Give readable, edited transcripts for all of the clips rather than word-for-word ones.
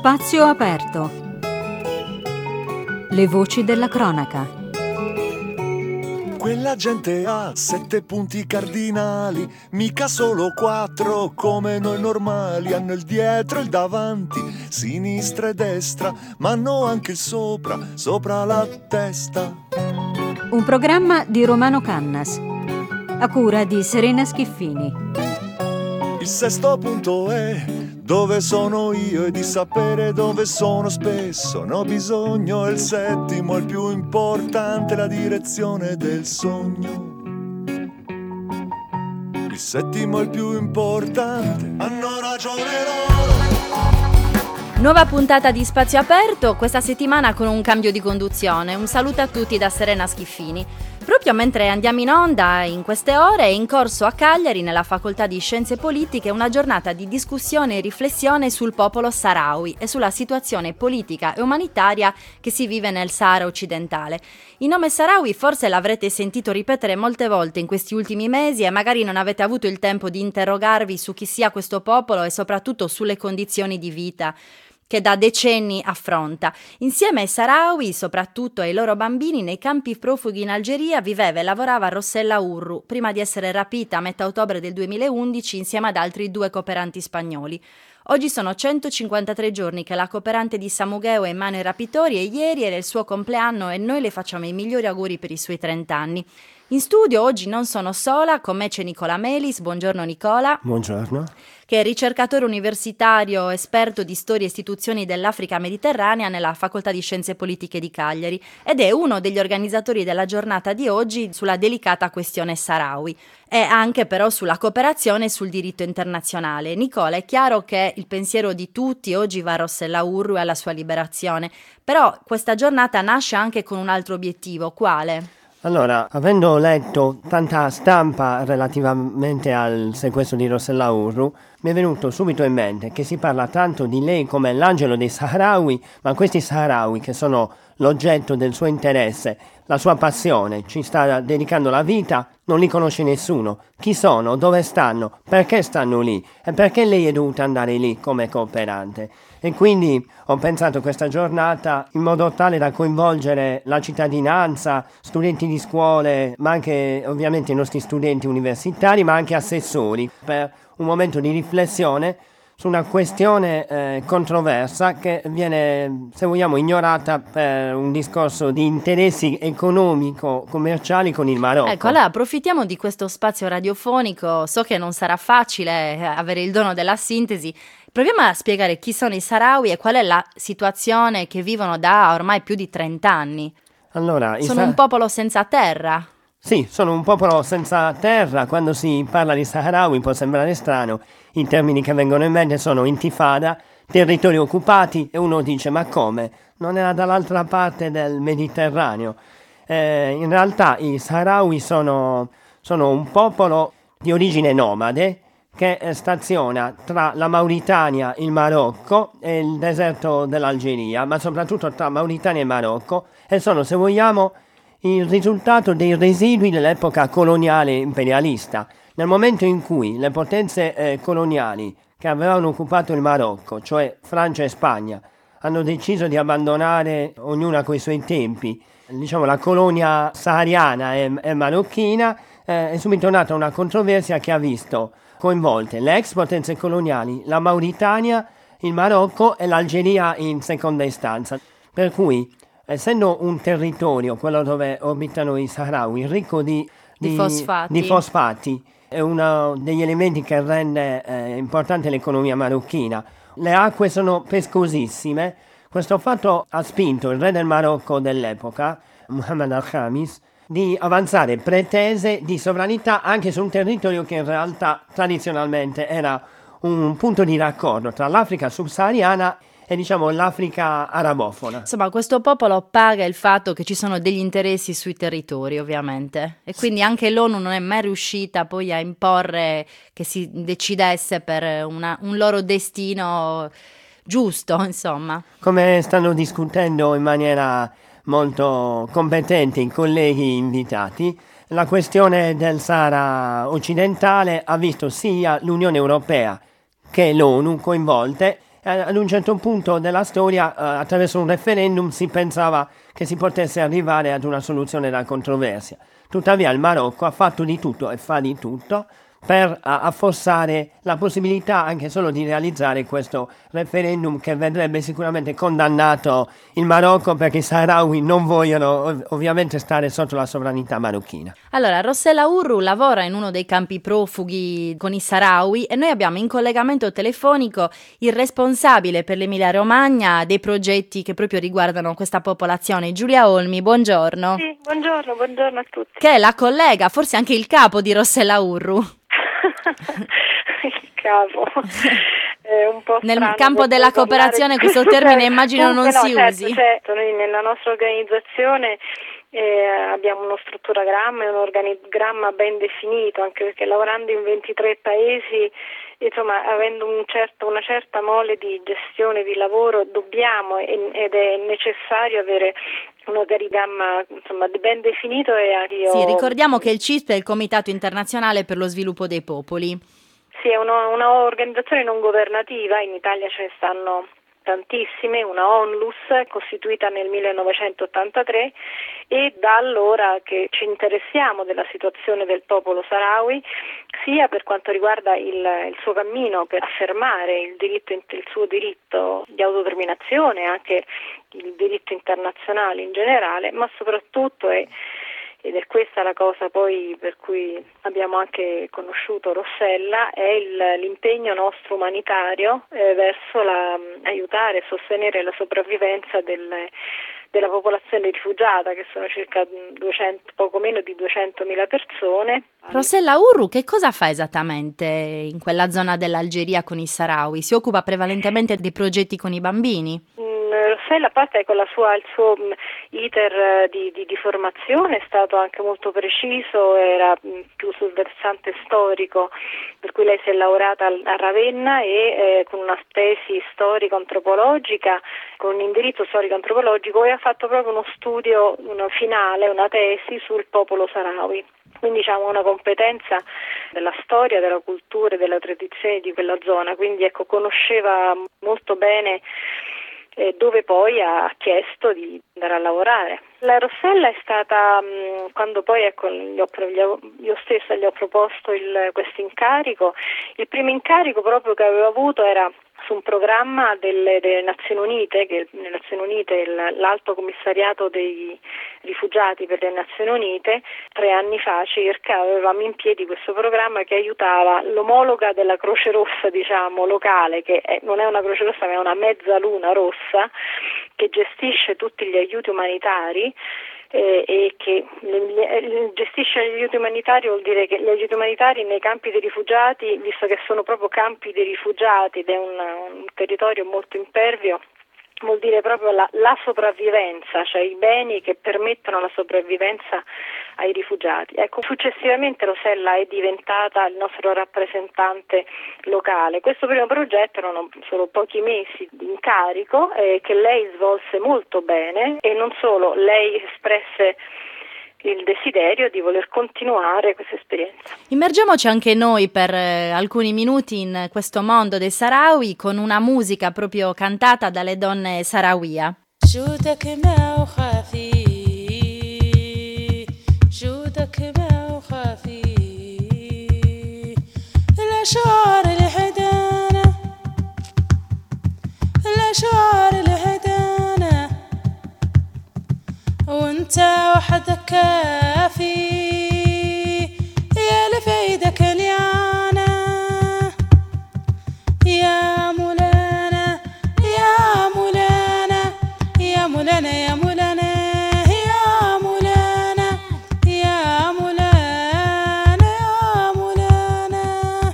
Spazio aperto. Le voci della cronaca. Quella gente ha 7 punti cardinali, mica solo 4 come noi normali. Hanno il dietro e il davanti, sinistra e destra, ma hanno anche il sopra la testa. Un programma di Romano Cannas, a cura di Serena Schiffini. Il sesto punto è dove sono io e di sapere dove sono spesso ne ho bisogno. Il settimo è il più importante, la direzione del sogno. Il settimo è il più importante, hanno ragione loro. Nuova puntata di Spazio Aperto, questa settimana con un cambio di conduzione. Un saluto a tutti da Serena Schiffini. Proprio mentre andiamo in onda in queste ore è in corso a Cagliari, nella Facoltà di Scienze Politiche, una giornata di discussione e riflessione sul popolo saharawi e sulla situazione politica e umanitaria che si vive nel Sahara occidentale. Il nome saharawi forse l'avrete sentito ripetere molte volte in questi ultimi mesi e magari non avete avuto il tempo di interrogarvi su chi sia questo popolo e soprattutto sulle condizioni di vita che da decenni affronta. Insieme ai saharawi, soprattutto ai loro bambini, nei campi profughi in Algeria viveva e lavorava Rossella Urru, prima di essere rapita a metà ottobre del 2011 insieme ad altri 2 cooperanti spagnoli. Oggi sono 153 giorni che la cooperante di Samugheo è in mano ai rapitori e ieri era il suo compleanno e noi le facciamo i migliori auguri per i suoi 30 anni. In studio oggi non sono sola, con me c'è Nicola Melis. Buongiorno Nicola. Buongiorno. Che è ricercatore universitario, esperto di storia e istituzioni dell'Africa mediterranea nella Facoltà di Scienze Politiche di Cagliari ed è uno degli organizzatori della giornata di oggi sulla delicata questione saharawi e anche però sulla cooperazione e sul diritto internazionale. Nicola, è chiaro che il pensiero di tutti oggi va a Rossella Urru e alla sua liberazione, però questa giornata nasce anche con un altro obiettivo. Quale? Allora, avendo letto tanta stampa relativamente al sequestro di Rossella Urru, mi è venuto subito in mente che si parla tanto di lei come l'angelo dei Saharawi, ma questi Saharawi che sono l'oggetto del suo interesse, la sua passione, ci sta dedicando la vita, non li conosce nessuno. Chi sono? Dove stanno? Perché stanno lì? E perché lei è dovuta andare lì come cooperante? E quindi ho pensato questa giornata in modo tale da coinvolgere la cittadinanza, studenti di scuole, ma anche ovviamente i nostri studenti universitari, ma anche assessori, per un momento di riflessione su una questione controversa che viene, se vogliamo, ignorata per un discorso di interessi economico-commerciali con il Marocco. Ecco, allora approfittiamo di questo spazio radiofonico. So che non sarà facile avere il dono della sintesi. Proviamo a spiegare chi sono i Saharawi e qual è la situazione che vivono da ormai più di 30 anni. Allora, sono un popolo senza terra. Sì, sono un popolo senza terra. Quando si parla di Saharawi può sembrare strano. I termini che vengono in mente sono intifada, territori occupati, e uno dice: ma come? Non era dall'altra parte del Mediterraneo. In realtà i Saharawi sono un popolo di origine nomade che staziona tra la Mauritania, il Marocco e il deserto dell'Algeria, ma soprattutto tra Mauritania e Marocco, e sono, se vogliamo, il risultato dei residui dell'epoca coloniale imperialista. Nel momento in cui le potenze coloniali che avevano occupato il Marocco, cioè Francia e Spagna, hanno deciso di abbandonare, ognuna coi suoi tempi, diciamo, la colonia sahariana e marocchina, è subito nata una controversia che ha visto coinvolte le ex potenze coloniali, la Mauritania, il Marocco e l'Algeria in seconda istanza. Per cui, essendo un territorio, quello dove orbitano i Saharawi, ricco di fosfati, è uno degli elementi che rende importante l'economia marocchina. Le acque sono pescosissime. Questo fatto ha spinto il re del Marocco dell'epoca, Mohammed al-Khamis, di avanzare pretese di sovranità anche su un territorio che in realtà tradizionalmente era un punto di raccordo tra l'Africa subsahariana e, diciamo, l'Africa arabofona. Insomma, questo popolo paga il fatto che ci sono degli interessi sui territori, ovviamente, e quindi anche l'ONU non è mai riuscita poi a imporre che si decidesse per un loro destino giusto, insomma. Come stanno discutendo in maniera molto competente i colleghi invitati, la questione del Sahara occidentale ha visto sia l'Unione Europea che l'ONU coinvolte Ad un certo punto della storia, attraverso un referendum, si pensava che si potesse arrivare ad una soluzione della controversia. Tuttavia il Marocco ha fatto di tutto e fa di tutto per affossare la possibilità anche solo di realizzare questo referendum, che vedrebbe sicuramente condannato il Marocco, perché i Saharawi non vogliono ovviamente stare sotto la sovranità marocchina. Allora, Rossella Urru lavora in uno dei campi profughi con i Saharawi e noi abbiamo in collegamento telefonico il responsabile per l'Emilia Romagna dei progetti che proprio riguardano questa popolazione, Giulia Olmi. Buongiorno. Sì, buongiorno a tutti. Che è la collega, forse anche il capo di Rossella Urru. Il capo. Un po' nel campo della cooperazione questo termine immagino non si usi. Certo, noi nella nostra organizzazione abbiamo uno strutturagramma e un organigramma ben definito, anche perché lavorando in 23 paesi, insomma, avendo una certa mole di gestione di lavoro, dobbiamo ed è necessario avere un organigramma, insomma, ben definito. Sì, ricordiamo che il CISP è il Comitato Internazionale per lo Sviluppo dei Popoli. Sì, è una organizzazione non governativa, in Italia ce ne stanno tantissime, una ONLUS costituita nel 1983, e da allora che ci interessiamo della situazione del popolo saharawi, sia per quanto riguarda il suo cammino per affermare il suo diritto di autodeterminazione, anche il diritto internazionale in generale, ma soprattutto ed è questa la cosa poi per cui abbiamo anche conosciuto Rossella, è l'impegno nostro umanitario verso aiutare e sostenere la sopravvivenza della popolazione rifugiata, che sono circa poco meno di 200.000 persone. Rossella Urru che cosa fa esattamente in quella zona dell'Algeria con i Saharawi? Si occupa prevalentemente dei progetti con i bambini? Rossella, a parte con il suo iter di formazione, è stato anche molto preciso, era più sul versante storico, per cui lei si è laureata a Ravenna e con una tesi storico-antropologica, con un indirizzo storico-antropologico, e ha fatto proprio uno studio finale, una tesi sul popolo saharawi. Quindi diciamo una competenza della storia, della cultura e della tradizione di quella zona, quindi ecco, conosceva molto bene dove poi ha chiesto di andare a lavorare. La Rossella è stata, quando poi ecco, io stessa gli ho proposto questo incarico, il primo incarico proprio che avevo avuto era su un programma delle Nazioni Unite, che le Nazioni Unite, l'Alto Commissariato dei Rifugiati per le Nazioni Unite, 3 anni fa circa avevamo in piedi questo programma che aiutava l'omologa della Croce Rossa, diciamo, locale, che non è una Croce Rossa ma è una mezzaluna rossa, che gestisce tutti gli aiuti umanitari, e che gestisce gli aiuti umanitari vuol dire che gli aiuti umanitari nei campi dei rifugiati, visto che sono proprio campi dei rifugiati ed è un territorio molto impervio, vuol dire proprio la sopravvivenza, cioè i beni che permettono la sopravvivenza ai rifugiati. Ecco, successivamente Rossella è diventata il nostro rappresentante locale. Questo primo progetto erano solo pochi mesi di incarico che lei svolse molto bene, e non solo, lei espresse il desiderio di voler continuare questa esperienza. Immergiamoci anche noi per alcuni minuti in questo mondo dei Saharawi con una musica proprio cantata dalle donne Sahrawiya. وانت وحدك كافي يا لفيدك اليانا يا مولانا يا مولانا يا مولانا يا مولانا يا مولانا يا مولانا يا مولانا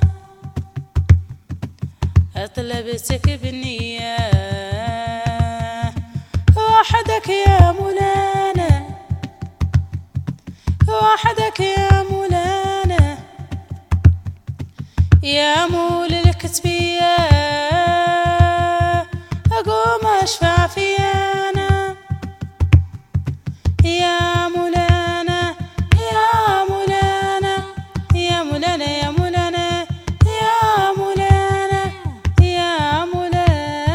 طلبتك بالنية وحدك يا مولانا وحدك يا مولانا يا مول الكتبية أقوم أشفع فيانا يا مولانا يا مولانا يا مولانا يا مولانا يا مولانا يا مولانا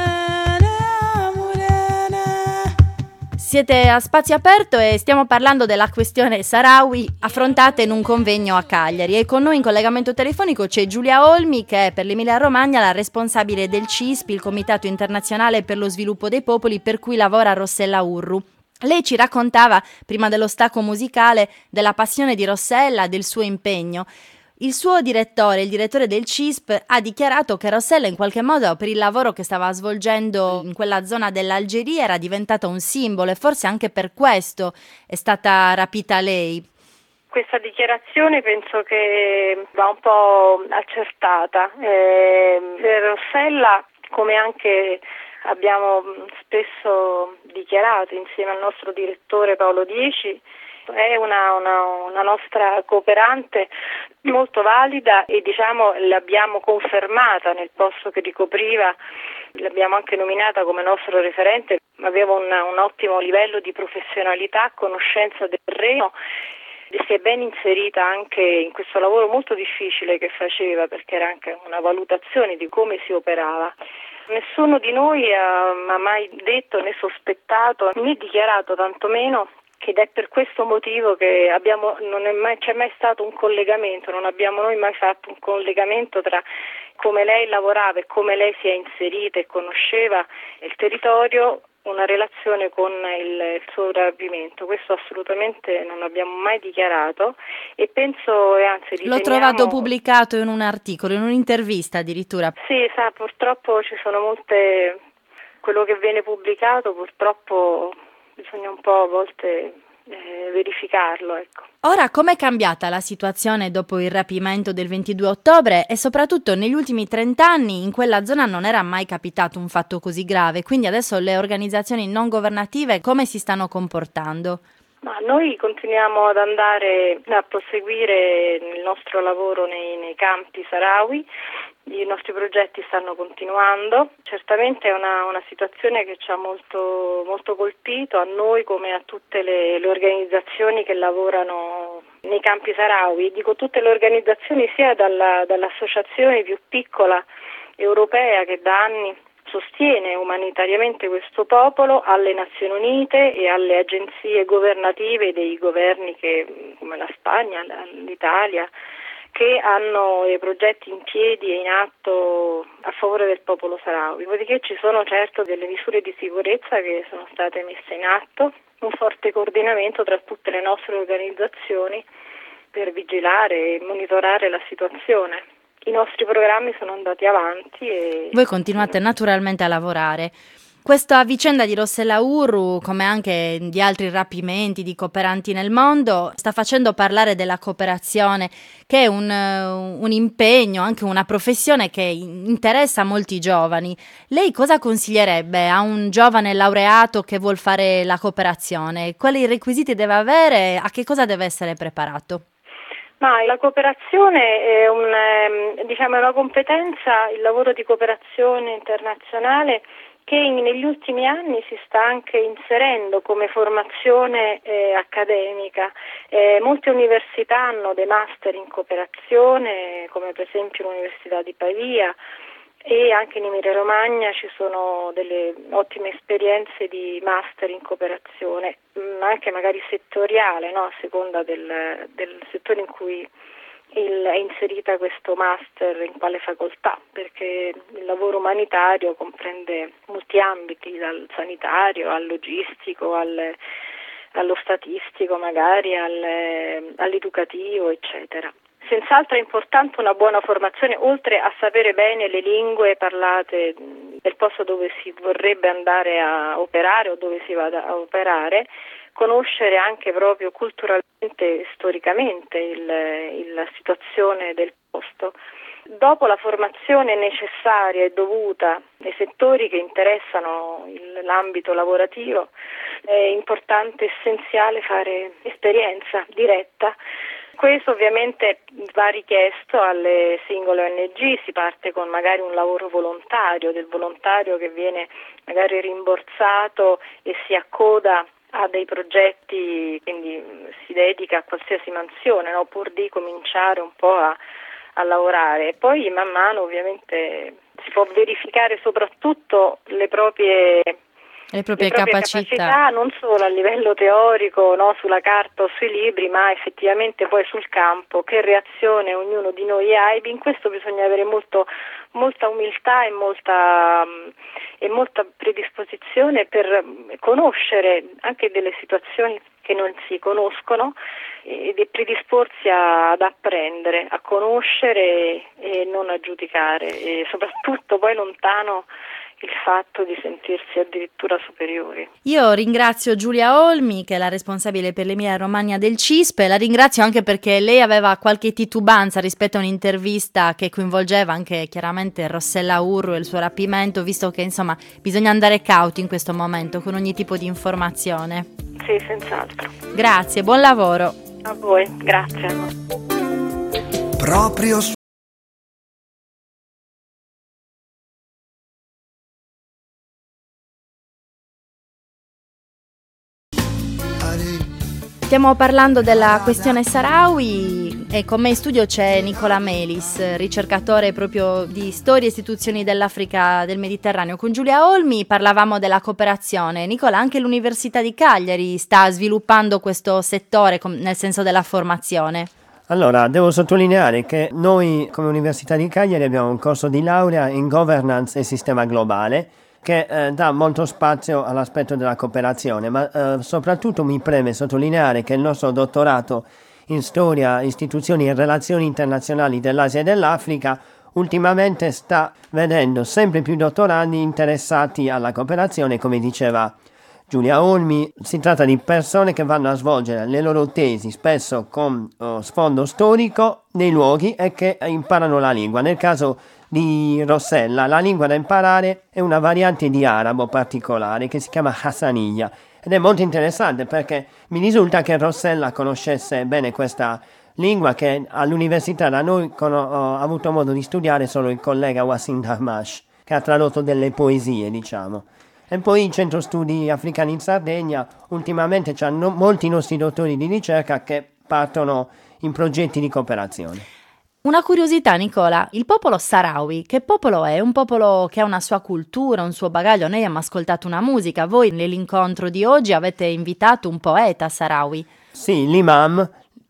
Siete a Spazio Aperto e stiamo parlando della questione Sahrawi affrontata in un convegno a Cagliari, e con noi in collegamento telefonico c'è Giulia Olmi, che è per l'Emilia Romagna la responsabile del CISP, il Comitato Internazionale per lo Sviluppo dei Popoli, per cui lavora Rossella Urru. Lei ci raccontava, prima dello stacco musicale, della passione di Rossella, del suo impegno. Il suo direttore, il direttore del CISP, ha dichiarato che Rossella in qualche modo, per il lavoro che stava svolgendo in quella zona dell'Algeria, era diventata un simbolo, e forse anche per questo è stata rapita lei. Questa dichiarazione penso che va un po' accertata. Rossella, come anche abbiamo spesso dichiarato insieme al nostro direttore Paolo Dieci, è una nostra cooperante molto valida, e l'abbiamo confermata nel posto che ricopriva, l'abbiamo anche nominata come nostro referente. Aveva un ottimo livello di professionalità, conoscenza del terreno, e si è ben inserita anche in questo lavoro molto difficile che faceva, perché era anche una valutazione di come si operava. Nessuno di noi ha mai detto né sospettato né dichiarato tantomeno, ed è per questo motivo che c'è mai stato un collegamento, non abbiamo noi mai fatto un collegamento tra come lei lavorava e come lei si è inserita e conosceva il territorio, una relazione con il suo rapimento. Questo assolutamente non abbiamo mai dichiarato, e penso, e anzi riteniamo... L'ho trovato pubblicato in un articolo, in un'intervista addirittura. Sì, purtroppo ci sono molte... quello che viene pubblicato purtroppo bisogna un po' a volte verificarlo, ecco. Ora, com'è cambiata la situazione dopo il rapimento del 22 ottobre e soprattutto negli ultimi 30 anni in quella zona non era mai capitato un fatto così grave, quindi adesso le organizzazioni non governative come si stanno comportando? Ma noi continuiamo ad andare a proseguire il nostro lavoro nei campi sahrawi. I nostri progetti stanno continuando. Certamente è una situazione che ci ha molto, molto colpito, a noi come a tutte le organizzazioni che lavorano nei campi sahrawi. Dico tutte le organizzazioni, sia dall'associazione più piccola europea che da anni sostiene umanitariamente questo popolo, alle Nazioni Unite e alle agenzie governative dei governi come la Spagna, l'Italia, che hanno i progetti in piedi e in atto a favore del popolo sahrawi. Dopodiché ci sono certo delle misure di sicurezza che sono state messe in atto, un forte coordinamento tra tutte le nostre organizzazioni per vigilare e monitorare la situazione. I nostri programmi sono andati avanti e... Voi continuate naturalmente a lavorare. Questa vicenda di Rossella Urru, come anche di altri rapimenti di cooperanti nel mondo, sta facendo parlare della cooperazione, che è un impegno, anche una professione che interessa molti giovani. Lei cosa consiglierebbe a un giovane laureato che vuol fare la cooperazione? Quali requisiti deve avere? A che cosa deve essere preparato? Ma la cooperazione è una competenza, il lavoro di cooperazione internazionale, che negli ultimi anni si sta anche inserendo come formazione accademica. Molte università hanno dei master in cooperazione, come per esempio l'Università di Pavia, e anche in Emilia Romagna ci sono delle ottime esperienze di master in cooperazione, anche magari settoriale, no? A seconda del settore in cui è inserita questo master, in quale facoltà, perché il lavoro umanitario comprende molti ambiti, dal sanitario al logistico, allo statistico magari, all'educativo, eccetera. Senz'altro è importante una buona formazione, oltre a sapere bene le lingue parlate del posto dove si vorrebbe andare a operare o dove si va a operare, conoscere anche proprio culturalmente e storicamente la situazione del posto. Dopo la formazione necessaria e dovuta nei settori che interessano l'ambito lavorativo, è importante, essenziale fare esperienza diretta. Questo ovviamente va richiesto alle singole ONG, si parte con magari un lavoro volontario, del volontario che viene magari rimborsato e si accoda a dei progetti, quindi si dedica a qualsiasi mansione, no? Pur di cominciare un po' a lavorare. E poi man mano ovviamente si può verificare soprattutto le proprie le proprie capacità. Non solo a livello teorico, no, sulla carta o sui libri, ma effettivamente poi sul campo, che reazione ognuno di noi ha, e in questo bisogna avere molta umiltà e molta predisposizione per conoscere anche delle situazioni che non si conoscono ed predisporsi ad apprendere, a conoscere e non a giudicare, e soprattutto poi lontano il fatto di sentirsi addirittura superiori. Io ringrazio Giulia Olmi, che è la responsabile per l'Emilia Romagna del CISP, la ringrazio anche perché lei aveva qualche titubanza rispetto a un'intervista che coinvolgeva anche chiaramente Rossella Urru e il suo rapimento, visto che insomma bisogna andare cauti in questo momento con ogni tipo di informazione. Sì, senz'altro. Grazie, buon lavoro. A voi, grazie. Proprio Stiamo parlando della questione Saharawi e con me in studio c'è Nicola Melis, ricercatore proprio di storia e istituzioni dell'Africa del Mediterraneo. Con Giulia Olmi parlavamo della cooperazione. Nicola, anche l'Università di Cagliari sta sviluppando questo settore nel senso della formazione. Allora, devo sottolineare che noi come Università di Cagliari abbiamo un corso di laurea in governance e sistema globale che dà molto spazio all'aspetto della cooperazione, ma soprattutto mi preme sottolineare che il nostro dottorato in storia, istituzioni e relazioni internazionali dell'Asia e dell'Africa ultimamente sta vedendo sempre più dottorandi interessati alla cooperazione, come diceva Giulia Olmi. Si tratta di persone che vanno a svolgere le loro tesi spesso con sfondo storico nei luoghi e che imparano la lingua. Nel caso di Rossella, la lingua da imparare è una variante di arabo particolare che si chiama Hassaniya ed è molto interessante perché mi risulta che Rossella conoscesse bene questa lingua che all'università da noi ho avuto modo di studiare solo il collega Wassim Dahmash, che ha tradotto delle poesie, diciamo. E poi il Centro Studi Africani in Sardegna ultimamente c'hanno molti nostri dottori di ricerca che partono in progetti di cooperazione. Una curiosità, Nicola, il popolo Saharawi, che popolo è? Un popolo che ha una sua cultura, un suo bagaglio. Noi abbiamo ascoltato una musica, voi nell'incontro di oggi avete invitato un poeta Saharawi. Sì, l'imam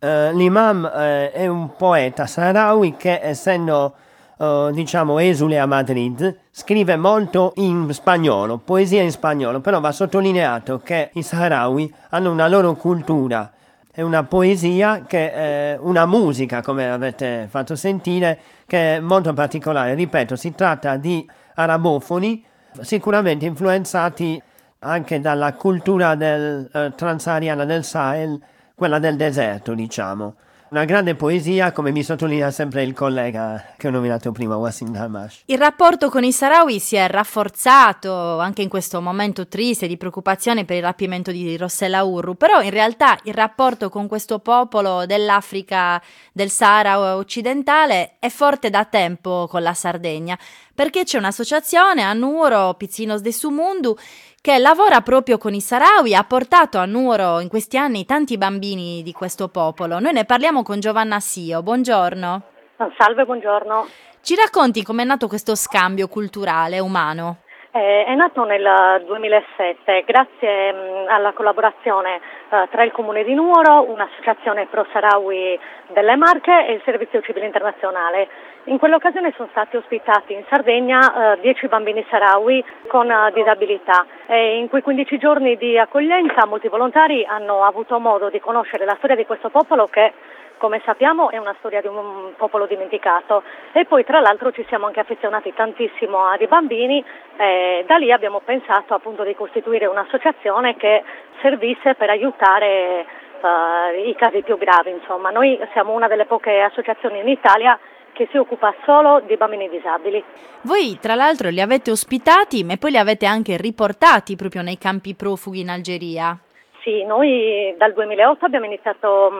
è un poeta Saharawi che, essendo esule a Madrid, scrive molto in spagnolo, poesia in spagnolo, però va sottolineato che i Saharawi hanno una loro cultura. È una poesia che è una musica, come avete fatto sentire, che è molto particolare. Ripeto, si tratta di arabofoni, sicuramente influenzati anche dalla cultura transahariana del Sahel, quella del deserto, diciamo. Una grande poesia, come mi sottolinea sempre il collega che ho nominato prima, Wassim Dahmash. Il rapporto con i Saharawi si è rafforzato anche in questo momento triste di preoccupazione per il rapimento di Rossella Urru, però in realtà il rapporto con questo popolo dell'Africa del Sahara occidentale è forte da tempo con la Sardegna, perché c'è un'associazione a Nuoro, Pizzinos de Sumundu, che lavora proprio con i Saharawi, ha portato a Nuoro in questi anni tanti bambini di questo popolo. Noi ne parliamo con Giovanna Sio. Buongiorno. Salve, buongiorno. Ci racconti com'è nato questo scambio culturale umano? È nato nel 2007 grazie alla collaborazione tra il Comune di Nuoro, un'associazione pro-Saharawi delle Marche e il Servizio Civile Internazionale. In quell'occasione sono stati ospitati in Sardegna 10 bambini Saharawi con disabilità e in quei 15 giorni di accoglienza molti volontari hanno avuto modo di conoscere la storia di questo popolo che, come sappiamo, è una storia di un popolo dimenticato, e poi tra l'altro ci siamo anche affezionati tantissimo ai bambini e da lì abbiamo pensato appunto di costituire un'associazione che servisse per aiutare i casi più gravi. Insomma, noi siamo una delle poche associazioni in Italia che si occupa solo di bambini disabili. Voi tra l'altro li avete ospitati, ma poi li avete anche riportati proprio nei campi profughi in Algeria. Sì, noi dal 2008 abbiamo iniziato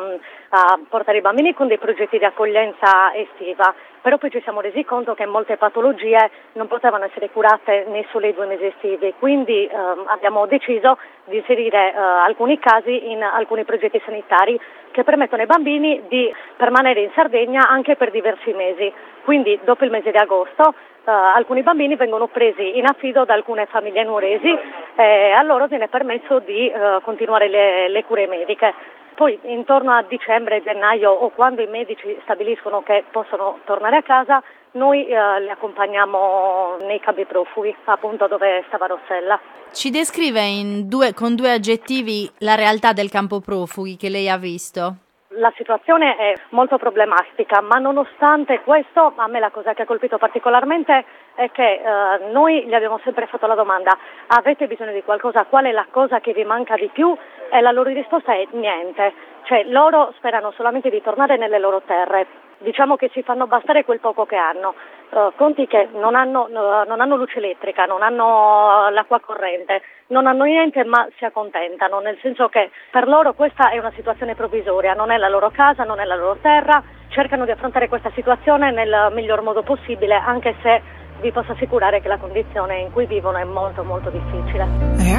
a portare i bambini con dei progetti di accoglienza estiva, però poi ci siamo resi conto che molte patologie non potevano essere curate nei soli 2 mesi estivi, quindi abbiamo deciso di inserire alcuni casi in alcuni progetti sanitari che permettono ai bambini di permanere in Sardegna anche per diversi mesi. Quindi dopo il mese di agosto alcuni bambini vengono presi in affido da alcune famiglie nuoresi e a loro viene permesso di continuare le cure mediche. Poi intorno a dicembre, gennaio o quando i medici stabiliscono che possono tornare a casa, noi li accompagniamo nei campi profughi, appunto dove stava Rossella. Ci descrive con 2 aggettivi la realtà del campo profughi che lei ha visto? La situazione è molto problematica, ma nonostante questo, a me la cosa che ha colpito particolarmente è che noi gli abbiamo sempre fatto la domanda: avete bisogno di qualcosa? Qual è la cosa che vi manca di più? E la loro risposta è niente. Cioè, loro sperano solamente di tornare nelle loro terre. Diciamo che si fanno bastare quel poco che hanno. Conti che non hanno luce elettrica, non hanno l'acqua corrente, non hanno niente, ma si accontentano, nel senso che per loro questa è una situazione provvisoria, non è la loro casa, non è la loro terra, cercano di affrontare questa situazione nel miglior modo possibile, anche se vi posso assicurare che la condizione in cui vivono è molto molto difficile.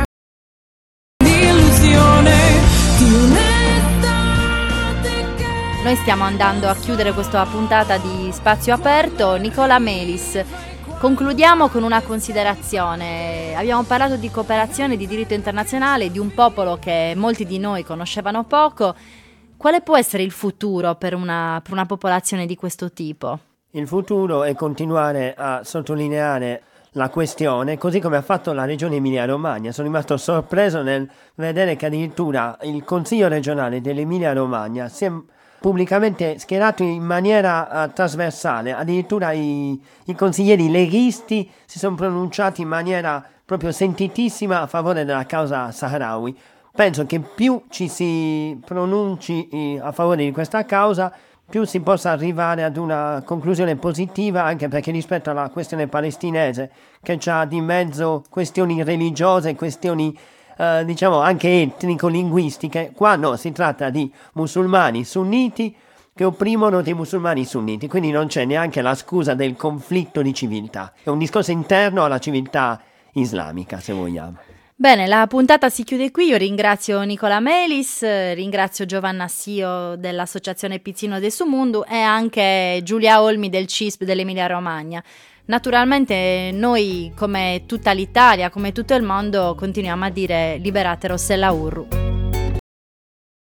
Noi stiamo andando a chiudere questa puntata di Spazio Aperto. Nicola Melis, concludiamo con una considerazione. Abbiamo parlato di cooperazione, di diritto internazionale, di un popolo che molti di noi conoscevano poco. Quale può essere il futuro per una popolazione di questo tipo? Il futuro è continuare a sottolineare la questione, così come ha fatto la regione Emilia-Romagna. Sono rimasto sorpreso nel vedere che addirittura il Consiglio regionale dell'Emilia-Romagna si è pubblicamente schierato in maniera trasversale, addirittura i consiglieri leghisti si sono pronunciati in maniera proprio sentitissima a favore della causa Saharawi. Penso che più ci si pronunci a favore di questa causa, più si possa arrivare ad una conclusione positiva, anche perché rispetto alla questione palestinese, che c'ha di mezzo questioni religiose, questioni diciamo anche etnico-linguistiche, qua no, si tratta di musulmani sunniti che opprimono dei musulmani sunniti, quindi non c'è neanche la scusa del conflitto di civiltà, è un discorso interno alla civiltà islamica, se vogliamo. Bene, la puntata si chiude qui. Io ringrazio Nicola Melis, ringrazio Giovanna Sio dell'Associazione Pizzino de Sumundu e anche Giulia Olmi del CISP dell'Emilia Romagna. Naturalmente noi, come tutta l'Italia, come tutto il mondo, continuiamo a dire liberate Rossella Urru.